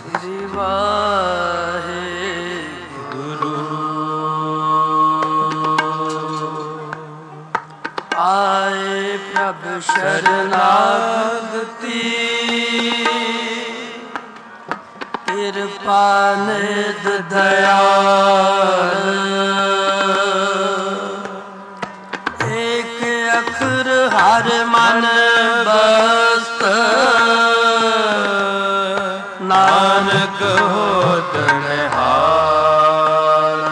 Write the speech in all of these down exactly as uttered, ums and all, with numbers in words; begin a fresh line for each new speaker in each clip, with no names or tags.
ਸ੍ਰੀ ਵਾਹਿਗੁਰੂ। ਆਏ ਪ੍ਰਭ ਸ਼ਰਨਾਗਤੀ, ਕਿਰਪਾ ਨਿਧ ਦਇਆਲ। ਏਕ ਅਖਰ ਹਰ ਮਨ ਬਸਤ, ਨਾਨਕ ਹੋਤ ਨਿਹਾਲ।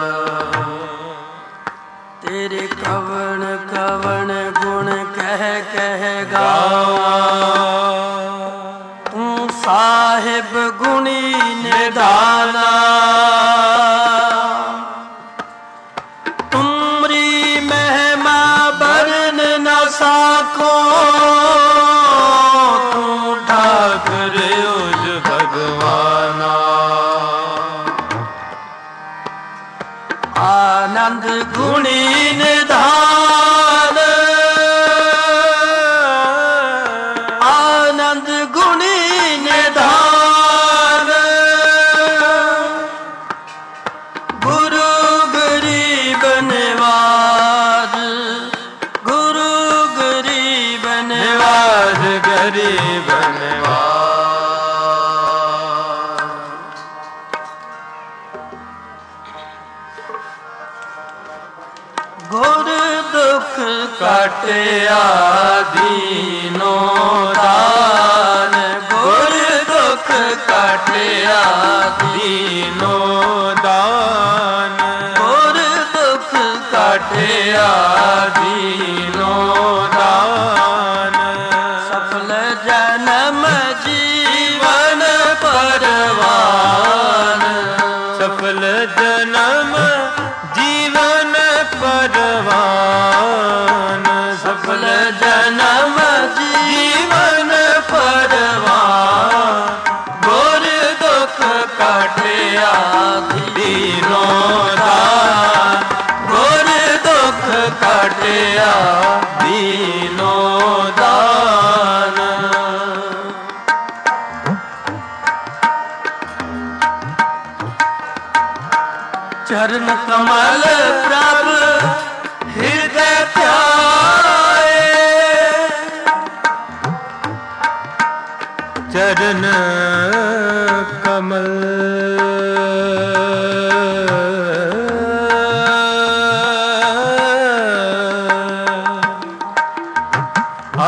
ਤੇਰੇ ਕਵਣ ਕਵਣ ਗੁਣ ਕਹਿ ਕਹਿ ਗਾਵਾਂ, ਤੂੰ ਸਾਹਿਬ ਗੁਣੀ ਨਿਧਾਨਾ। ਤੁਮਰੀ ਮਹਿਮਾ ਬਰਨ ਨ ਸਾਖੋ, ਤੂੰ ਠਾਕੁਰ ਉਜ ਭਗਵਾਨਾ। ਆਨੰਦ ਗੁਣੀ ਨਿਧਾਨ, ਆਨੰਦ ਗੁਣੀ ਨਿਧਾਨ। ਗੁਰੂ ਗਰੀਬ ਨਿਵਾਜ, ਗੁਰੂ ਗਰੀਬ ਨਿਵਾਜ, ਗਰੀਬ ਨਿਵਾਜ। ਗੁਰ ਦੁਖ ਕਾਟਿਆ ਦੀਨੋ ਦਾਨ, ਗੁਰ ਦੁਖ ਕਾਟਿਆ ਦੀਨੋ ਦਾਨ। ਗੁਰ ਦੁਖ ਕਾਟਿਆ ਦੀਨੋ ਦਾਨ। ਸਫਲ ਜਨਮ ਜੀਵਨ ਪਰਵਾਨ, ਸਫਲ ਜਨਮ ਜੀਵਨ ਪਰਵਾਨ। ਸਫਲ ਜਨਮ ਜੀਵਨ ਪਰਵਾਨ। ਗੁਰ ਦੁਖ ਕਾਟਿਆ ਦੀਨੋ ਦਾਨ, ਗੁਰ ਦੁਖ ਕਾਟਿਆ ਦੀਨੋ ਦਾਨ। ਚਰਨ ਕਮਲ ਪ੍ਰਭ ਹਿਰਦੈ ਧਿਆਏ, ਚਰਨ ਕਮਲ ਆ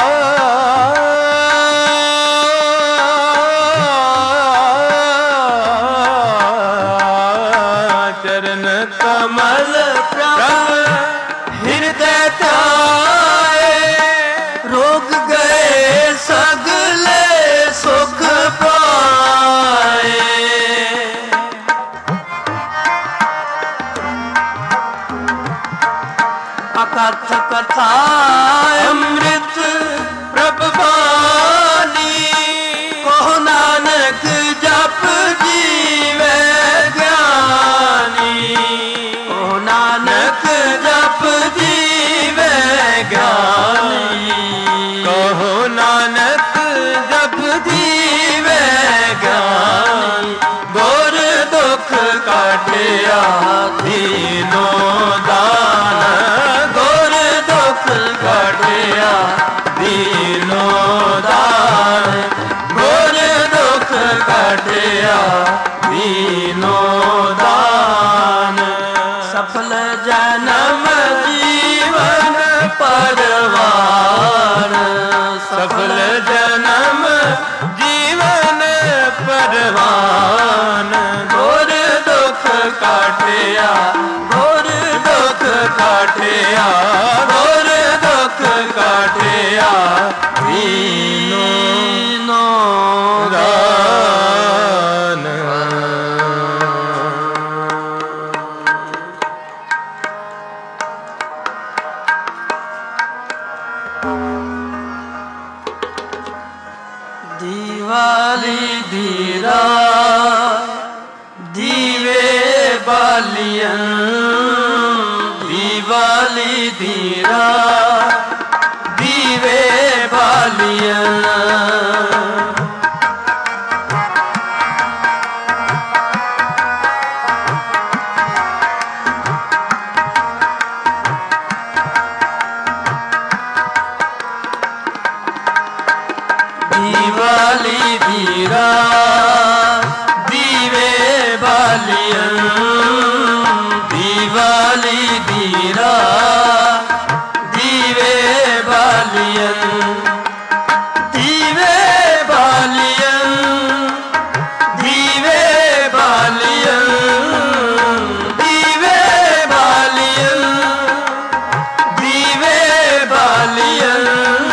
ਚਰਨ ਕਮਲ ਪ੍ਰਭ ਹਿਰਦੈ ਧਿਆਏ। ਰੋਗ ਗਏ ਸਗਲੇ ਸੁਖ ਪਾਏ, ਅਕਥ ਕਥਾ ਅੰਮ੍ਰਿਤ ਪ੍ਰਭ ਬਾਣੀ। ਕਹੋ ਨਾਨਕ ਜਪ ਜੀਵੈ ਗਿਆਨੀ, ਕਹੋ ਨਾਨਕ ਜਪ ਜੀਵੈ ਗਿਆਨੀ। ਕਹੋ ਨਾਨਕ ਜਪ ਜੀਵੈ ਗਿਆਨੀ। ਗੁਰ ਦੁਖ ਕਾਟਿਆ ਦੀਨੋ ਦਾਨ, ਗੁਰ ਦੁਖ ਕਾਟਿਆ ਦੀਨੋ ਦਾਨ। ਗੁਰ ਦੁਖ ਕਾਟਿਆ ਦੀਨੋ ਦਾਨ। ਸਫਲ ਜਨਮ ਜੀਵਨ ਪਰਵਾਨ, ਸਫਲ ਜਨਮ ਜੀਵਨ ਪਰਵਾਨ। ਗੁਰ ਦੁਖ ਕਾਟਿਆ, ਗੁਰ ਦੁਖ ਕਾਟਿਆ, ਗੁਰ ਦੁਖ ਕਾਟਿਆ ਦੀਨੋ ਦਾਨ। ਦੀਵਾਲੀ ਦੀ ਰਾਤ ਦੀਵੇ ਬਾਲੀਆਂ, ਦੀਵਾਲੀ ਦੀ ਰਾਤ ਦੀਵੇ ਬਾਲੀਆਂ। रात दीवे बालियन दिवाली दी रात दीवे बालियन दीवे बालियन दीवे बालियन दीवे बालियन दीवे बालियन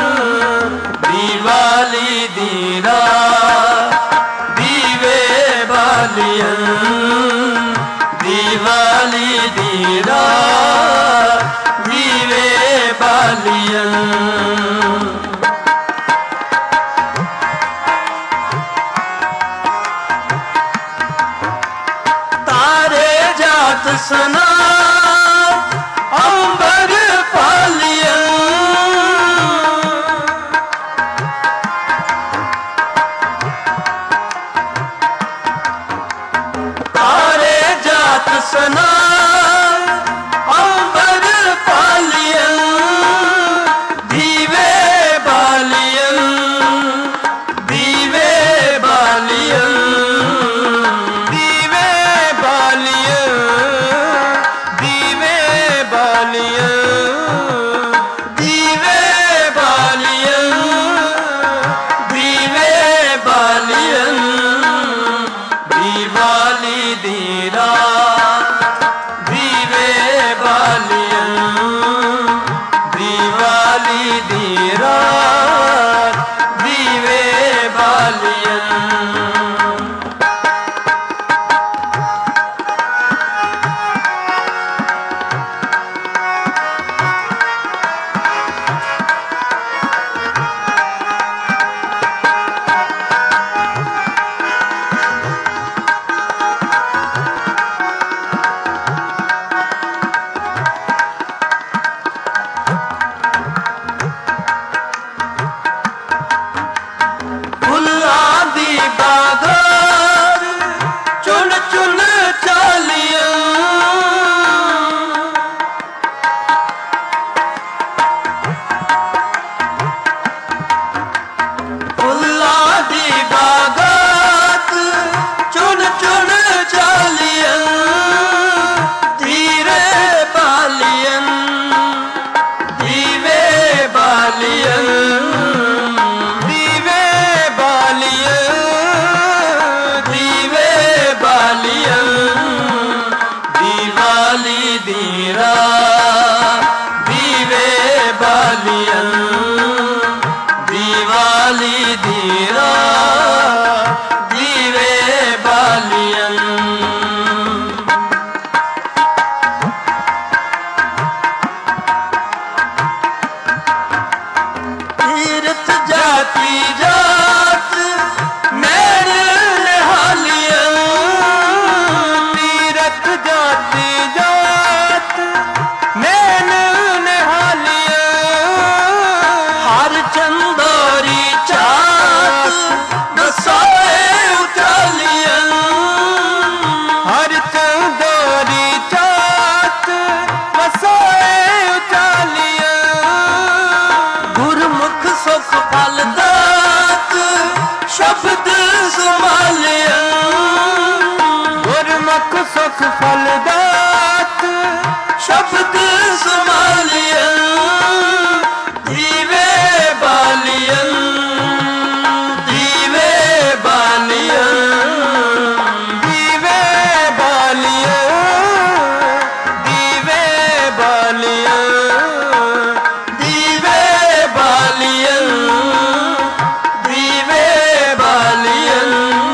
दिवाली दी रात दीवे बालियन दिवाली दी रात दीवे बालियन तारे जात सना अंबर पालियन तारे जात सना अंबर पालियन दीवे बालियन दीवे बालियन दीवे बालियन दीवे बालियन दीवे बालियन दीवे बालियन दिवाली दी रात दीवे बालियन दिवाली दी रात दीवे बालियन चुन चुन चालियां फुल्ला दी बागात चुन चुन चालियां धीरे बालियन दीवे बालियन दीवे बालियन दीवे बालियन दिवाली दी रात दीवे बालियन दिवाली दी रात दीवे बालियन तीर्थ जाति जात मैर निहालियन तीर्थ जाति जात मैन निहालियन हर चंदोरी चात बसाए उचालियन हर चंदोरी चात बसाए उचालियन गुरमुख सुख फलदात शब्द संभालियन गुरमुख सुख फलदात शब्द संभालियन दीवे बालियन दीवे बालियन दीवे बालियन दीवे बालियन दीवे बालियन दीवे बालियन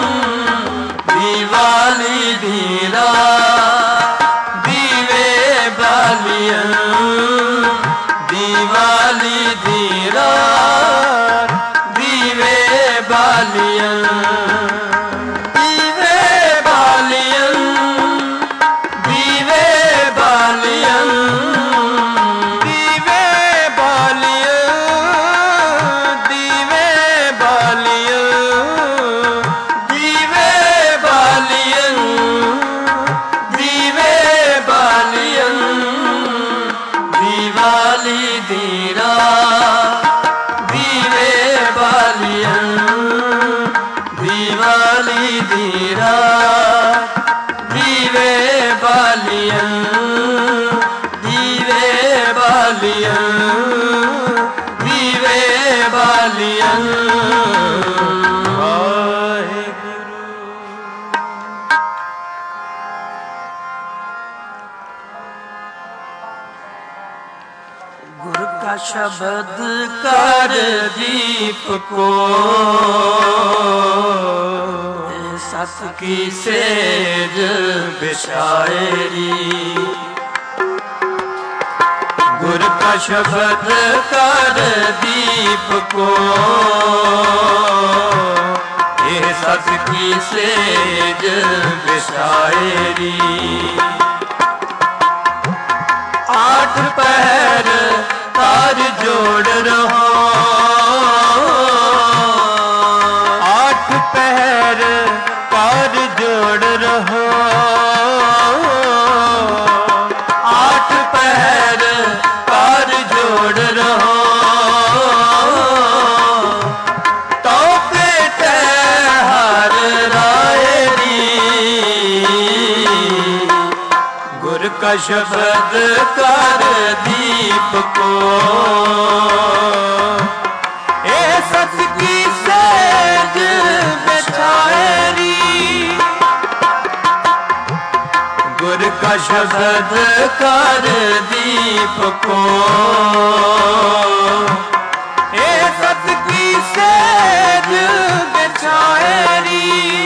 दिवाली दी रात दीवे बालियन दिवाली दी रात दीवे बालियन दीवे बालियन दीवे बालियन दीवे बालियन दीवे बालियन दीवे बालियन दीवे बालियन दिवाली दी रात दीवे बालियन दी रात दीवे बालियन दीवे बालियन दीवे बालियन। गुरु का शब्द कर दीप को सत की सेज बिछाएरी। गुरु का शब्द कर दीप को ये सत की सेज बिछाएरी। आठ पहर तार जोड़ रहो आठ पहर तार जोड़ रहो आठ पहर तार जोड़ रहो तो बेटे हर रायरी। गुर का शब्द कर दीप को ए सत की सेज बिछाएरी। गुर का शब्द कर दीप को ए सत की सेज बिछाएरी।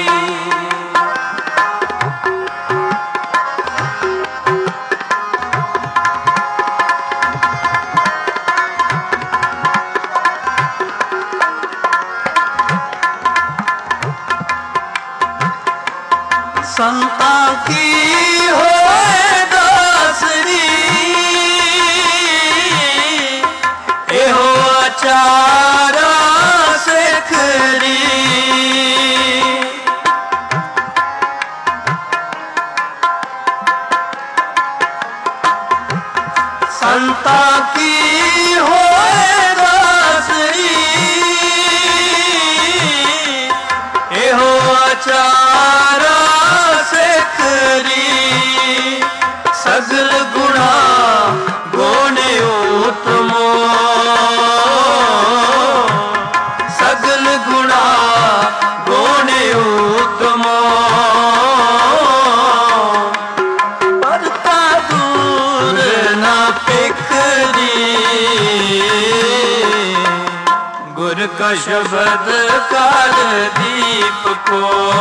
संता की हो दासरी एहो आचारा सेखरी। संता की हो दासरी एहो आचारा सगल गुणा गोने उत्तमो सगल गुणा गोने उत्तमो परता दूर न पिखरी। गुर का शब्द कर दीप को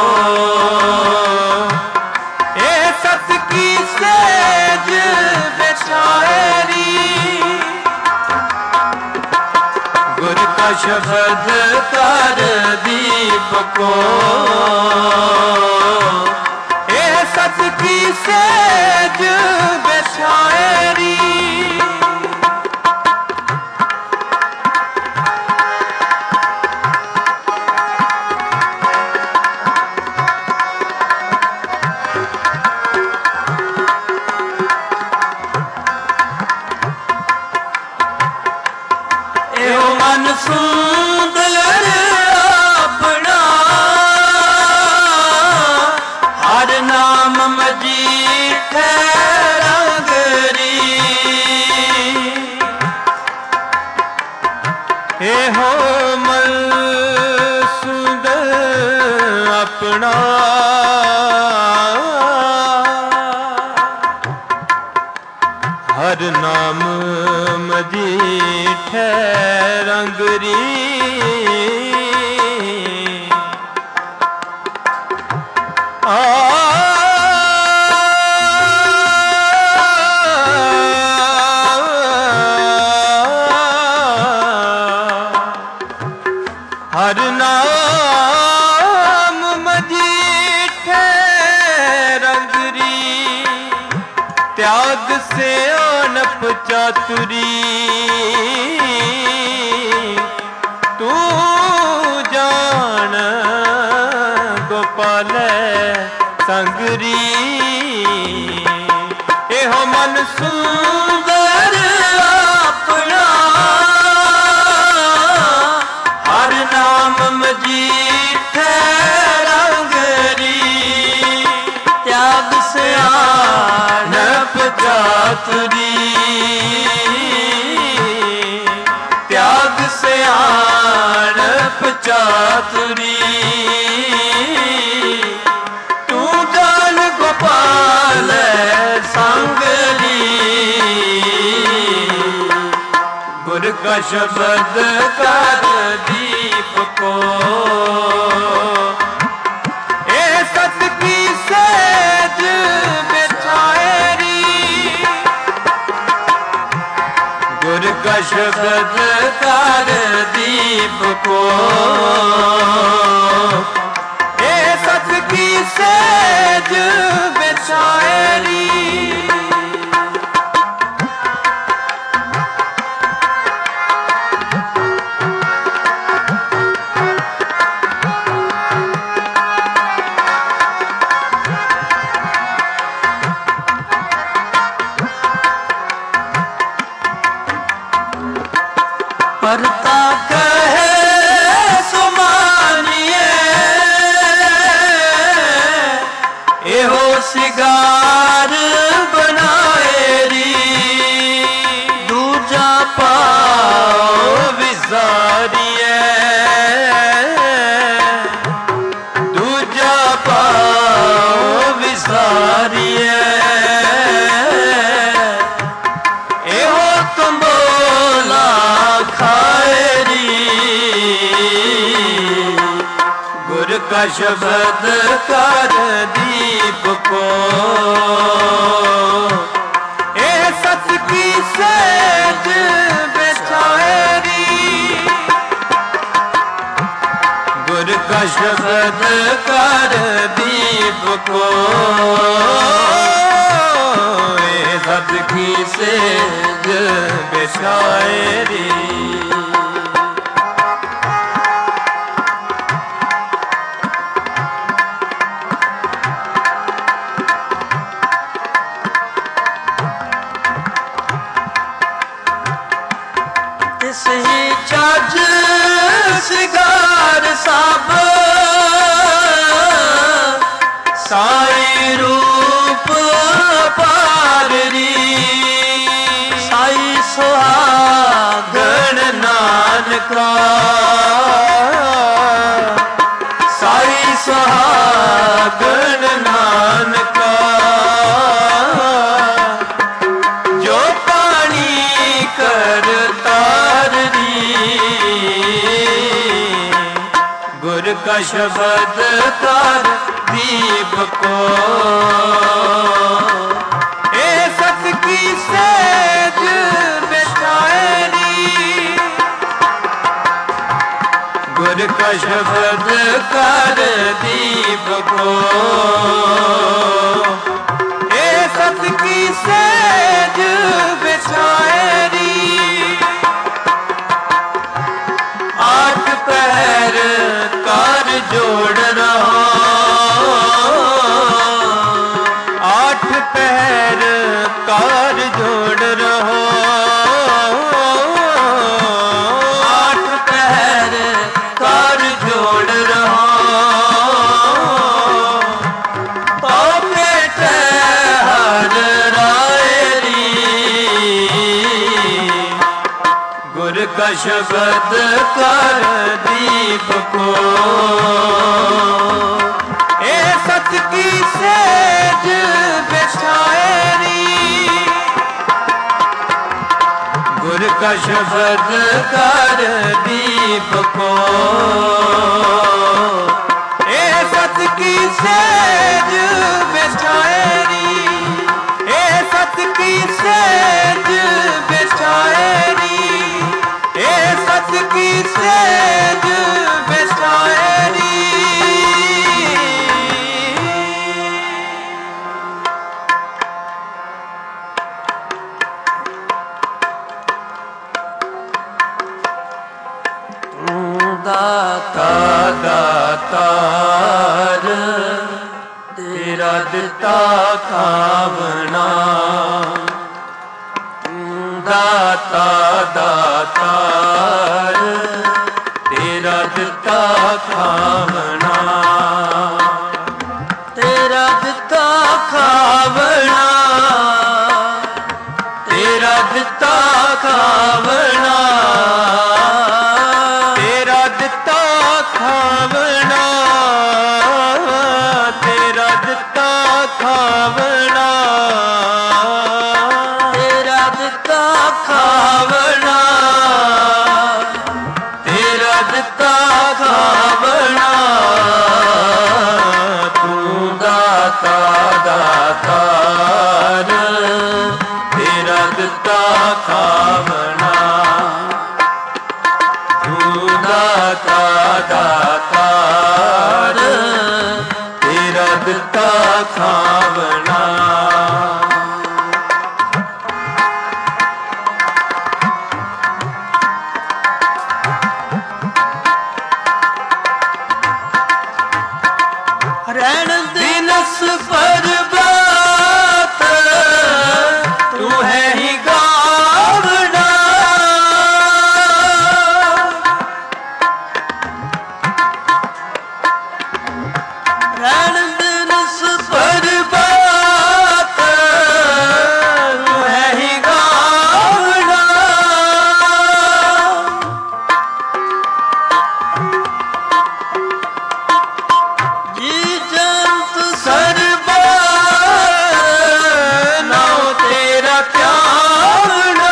सत की सेज बिछाएरी। गुर का शब्द कर दीप को ए सत की सेज बिछाएरी। मन सुंदर अपना हर नाम मजीठ रंगरी। हे हो मन सुंदर अपना हर नाम मजीठ रंगरी। आ हर नाम मजीठ रंगरी। त्याग से अनप चातुरी तू जान गोपाल संगरी। एहो मन सुंदर अपना हर नाम मजीठ रंगरी। चातुरी त्याग सियाणप चातुरी तू जान गोपाल संगली गुर का शब्द कर दीप को ए सत की सेज बिछाएरी गुर का शब्द कर दीप को ए सत की सेज बिछाएरी परता कहे सुमानिए एहो सिगार बनाएरी दूजा पाओ विसारिए दूजा पाओ विसारिए एहो तुम बोला गुर का शब्द कर दीप को ए सत की सेज बिछाएरी गुर का शब्द कर दीप को ए सत की सेज बिछाएरी सही चाज सिगार सब साई रूप पाररी साई सुहागण नानका साई सुहागण नानका जो पानी करता गुर का शब्द कर दीप को ए सत की सेज बिछाएरी गुर का शब्द कर दीप को ए सत की सेज बिछाएरी आठ पैर कार जोड़ रहा आठ पैर कार जोड़ रहा आठ पैर कार जोड़ रहा पापे हर रायरी गुर का शब्द कर दीप को ए सत की सेज बिछाएरी गुर का शब्द कर दीप को ए सत की सेज बिछाएरी ए सत की सेज बिछाएरी ए सत की सेज बिछाएरी दाता दातार तेरा दिता खावना दाता दातार तेरा दिता खावना तेरा दिता खावना ਖਾਵਣਾ।
ਰਹਿਣ
ਦਿਨਸ ਪਰਬਾਤ ਤੂੰ ਹੈ ਹੀ ਗਾਵਣਾ।
ਰਹਿਣ ਦਿਨਸ
ਪਰਬਾਤ ਤੂੰ ਹੈ ਹੀ ਗਾਵਣਾ।
ਜੀ ਜੰਤ
ਸਰਬਤ ਨਾਉ ਤੇਰਾ ਧਿਆਵਣਾ।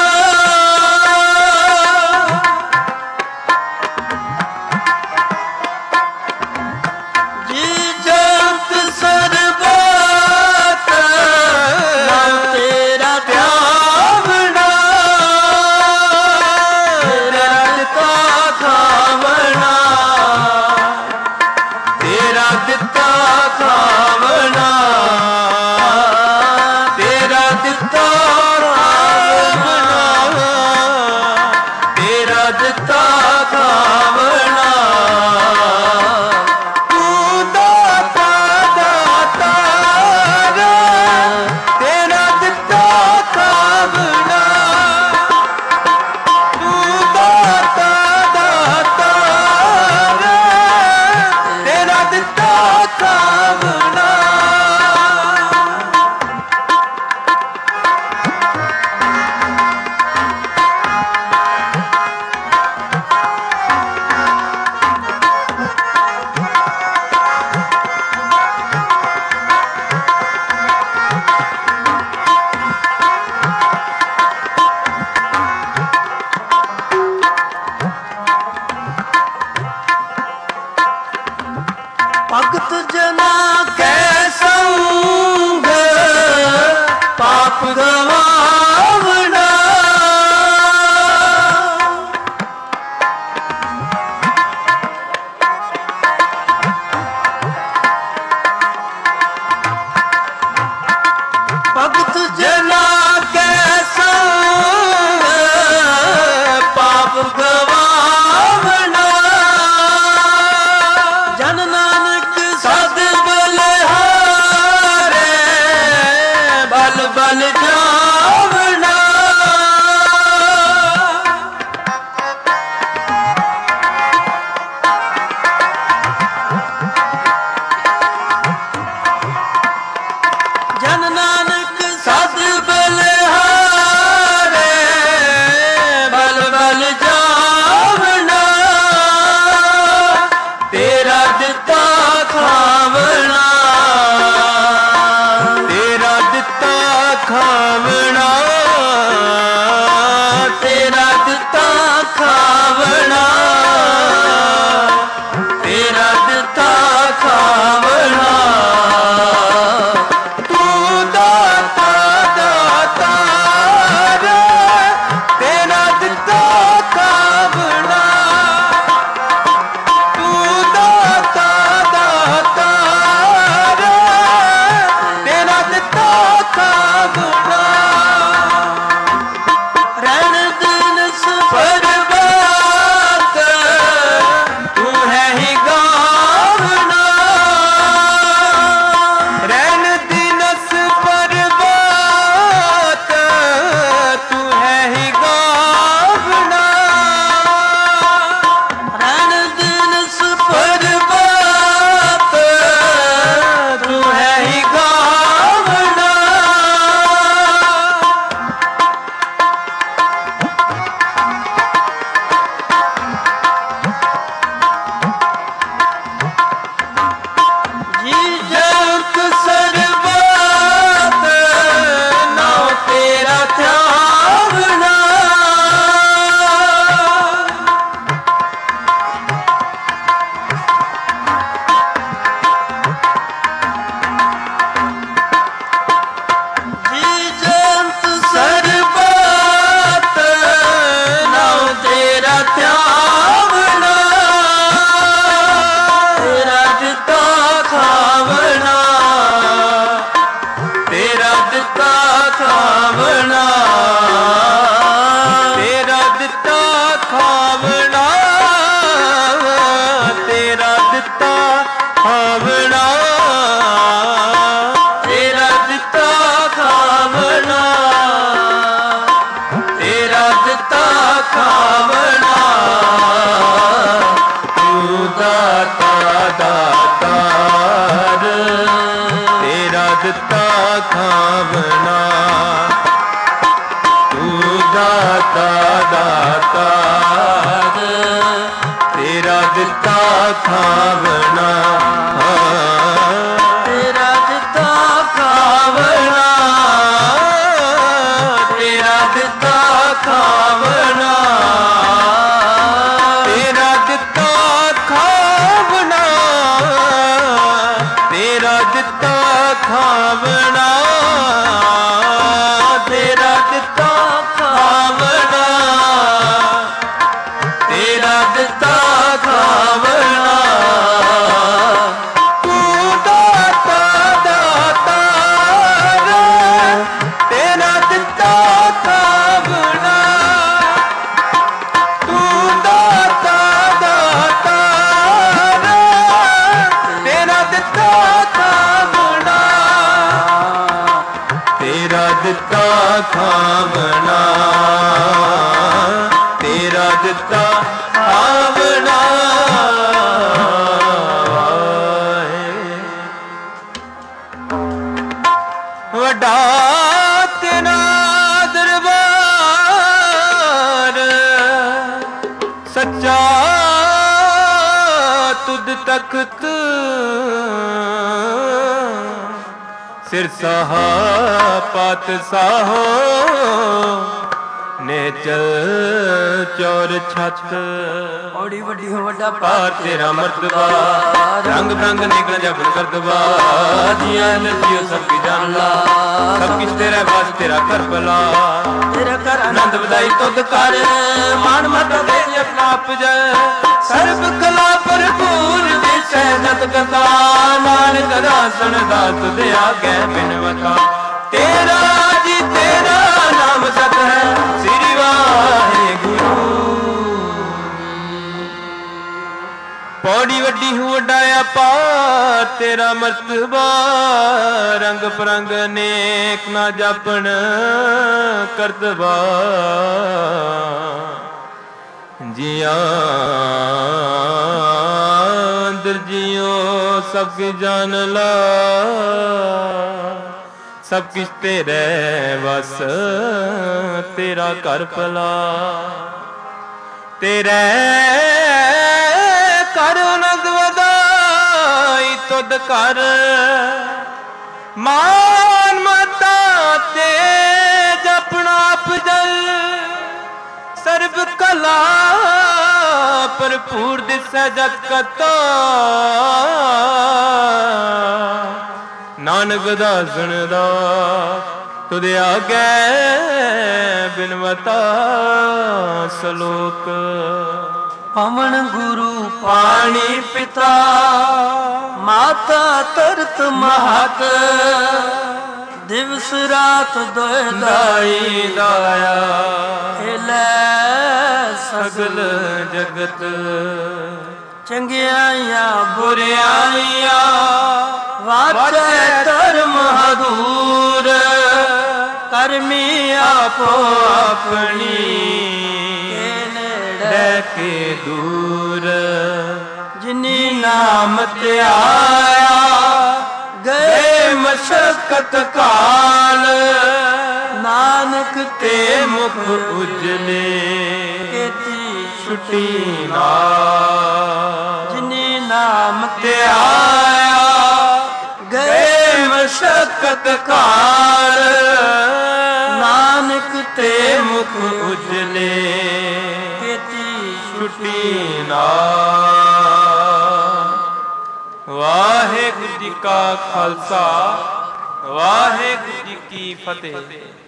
ਜੀ
ਜੰਤ ਸਰਬਤ ਨਾਉ ਤੇਰਾ ਧਿਆਵਣਾ। ਤੇਰਾ ਦਿੱਤਾ ਖਾਵਣਾ। ਤੇਰਾ ਦਿੱਤਾ ਖਾਵਣਾ। ਤੇਰਾ ਦਿੱਤਾ ਖਾਵਣਾ। ਤੇਰਾ ਦਿੱਤਾ ਖਾਵਣਾ। ਤੂੰ ਦਾਤਾ ਦਾਤਾਰ ਤੇਰਾ ਦਿੱਤਾ ਖਾਵਣਾ। ਤੂੰ ਦਾਤਾ ਦਾਤਾਰ ਤੇਰਾ ਦਿੱਤਾ ਖਾਵਣਾ।
ਭਗਤ ਜਨਾ
ਕੈ ਸੰਗ ਪਾਪ ਗਵਾਵਣਾ।
ਭਗਤ
ਜਨਾ ਕੈ ਸੰਗ ਪਾਪ ਗਵਾਵਣਾ।
ਜਨ ਨਾਨਕ
ਸਦ ਬਲਿਹਾਰੇ ਬਲ ਬਲ ਜਾਵਣਾ।
ਜਨ ਨਾਨਕ
ਸਦ ਬਲਿਹਾਰੇ ਬਲ ਬਲ ਜਾਵਣਾ। ਤੇਰਾ ਦਿੱਤਾ ਖਾਵਣਾ। ਤੇਰਾ ਦਿੱਤਾ ਖਾਵਣਾ। ਤੇਰਾ ਦਿੱਤਾ ਖਾਵਣਾ। ਤੇਰਾ ਦਿੱਤਾ ਖਾਵਣਾ। ਤੂੰ ਦਾਤਾ ਦਾਤਾਰ ਤੇਰਾ ਦਿੱਤਾ ਖਾਵਣਾ। ਤੂੰ ਦਾਤਾ ਦਾਤਾਰ ਤੇਰਾ ਦਿੱਤਾ ਖਾਵਣਾ।
ਰਹਿਣ ਦਿਨਸ
ਪਰਬਾਤ ਤੂੰ ਹੈ ਹੀ ਗਾਵਣਾ। ਦਾਤਾਰ ਤੇਰਾ ਦਿੱਤਾ ਖਾਵਣਾ ਤੂੰ ਦਾਤਾ ਦਾਤਾਰ ਤੇਰਾ ਦਿੱਤਾ ਖਾਵਣਾ
ਤੇਰਾ ਦਿੱਤਾ ਖਾਵਣਾ
ਤੇਰਾ ਦਿੱਤਾ ਖਾਵਣਾ ਤੇਰਾ ਦਿੱਤਾ ਖਾਵਣਾ ਤੇਰਾ ਦਿੱਤਾ ਖਾਵਣਾ ਤੇਰਾ ਦਿੱਤਾ ਖਾਵਣਾ ਤੇਰਾ ਦਿੱਤਾ ਖਾਵਣਾ ਤੂੰ ਦਾਤਾ ਦਾਤਾਰ ਤੇਰਾ ਦਿੱਤਾ ਖਾਵਣਾ ਤੂੰ ਦਾਤਾ ਦਾਤਾਰ ਤੇਰਾ ਦਿੱਤਾ ਖਾਵਣਾ ਤੇਰਾ ਦਿੱਤਾ ਖਾਵਣਾ ਤੇਰਾ ਦਿੱਤਾ ਖਾਵਣਾ ਵੱਡਾ ਤੇਰਾ ਦਰਬਾਰ ਸੱਚਾ ਤੁਧ ਤਖਤ ਸਿਰ ਸਹਾ ਪਤ ਸਾਹੋ ਨੇਚਲ ਚੌਰ ਛੱਤ
ਔੜੀ ਵੱਡੀ ਹੋ ਵੱਡਾ
ਪਾਰ ਤੇਰਾ ਮਰਤਬਾ ਰੰਗ ਬਰੰਗ ਨਿਕਲ ਜਬ ਕਰਦਵਾ ਜੀਆਂ ਨਸੀਓ ਸਭ ਕੀ ਜਾਨ ਲਾ ਸਭ ਕਿਛ ਤੇਰਾ ਵਾਸ ਤੇਰਾ ਕਰ ਭਲਾ
ਤੇਰਾ ਕਰ
ਆਨੰਦ ਵਧਾਈ ਤੁਧ ਕਰ ਮਾਨ ਮਤ ਦੇ ਆਪਣਾ ਆਪ ਜੈ ਸਰਬ ਕਲਾ ਭਰਪੂਰ ਦੇ ਸਹਿਜਤ ਕਰਤਾ ਨਾਨਕ ਦਾਸਨ ਦਾਸ ਦੇ ਆਗੇ ਬਿਨਵਤਾ ਤੇਰਾ ਜੀ ਤੇਰਾ ਨਾਮ ਸਤ ਹੈ ਸ੍ਰੀ ਵਾਹਿਗੁਰੂ ਪੌੜੀ ਵੱਡੀ ਹੂੰ ਵੱਡਾ ਅਪਾਰ ਤੇਰਾ ਮਰਤਬਾ ਰੰਗ ਪਰੰਗ ਅਨੇਕ ਨਾ ਜਾਪਣ ਕਰਤਬਾ ਜੀਆਂ ਅੰਦਰ ਜਿਉ ਸਭ ਕੀ ਜਾਨ ਲਾ ਸਭ ਕਿਛ ਤੇਰੇ ਵਸ ਤੇਰਾ ਘਰ ਭਲਾ ਤੇਰੇ ਕਰ ਆਨੰਦ ਵਧਾਈ ਤੁਧ ਕਰ ਮਾਨ ਮਤਾ ਤੇ ਜਪਣਾ ਆਪ ਜਲ ਸਰਬ ਕਲਾ ਭਰਪੂਰ ਦਿਸੈ ਜਤ ਕਤਾ ਨਾਨਕ ਦਾਸਨ ਦਾ ਤੁਧ ਆਗੇ ਬਿਨਵਤਾ ਸਲੋਕ
ਪਵਨ ਗੁਰੂ
ਪਾਣੀ ਪਿਤਾ
ਮਾਤਾ ਤਰਤ ਮਹਤ ਦਿਵਸ ਰਾਤ ਦੋਇ
ਦਾਈ ਦਾਇਆ
ਏ ਲੈ
ਸਗਲ ਜਗਤ
ਚੰਗਿਆਈਆਂ
ਬੁਰਿਆਈਆਂ
ਵਾਚੈ ਧਰਮ ਹਦੂਰ ਕਰਮੀ ਆਪੋ
ਆਪਣੀ
ਕੇ ਨੇੜੇ
ਰਹਿ ਕੇ ਦੂਰ
ਜਿਨੀ
ਨਾਮ ਧਿਆਇਆ ਗਏ ਮਸ਼ਕਤ ਕਾਲ
ਨਾਨਕ
ਤੇ ਮੁਖ ਉਜਲੇ
ਕੀਤੀ
ਛੁਟੀ ਨਾਲ
ਜਿਨੀ ਨਾਮ
ਧਿਆਇਆ ਗਏ ਮਸ਼ਕਤ ਕਾਲ
ਨਾਨਕ
ਤੇ ਮੁਖ ਉਜਲੇ
ਕੀਤੀ
ਛੁਟੀ ਨਾਲ ਵਾਹਿਗੁਰੂ ਜੀ ਕਾ ਖਾਲਸਾ ਵਾਹਿਗੁਰੂ ਜੀ ਕੀ ਫਤਿਹ।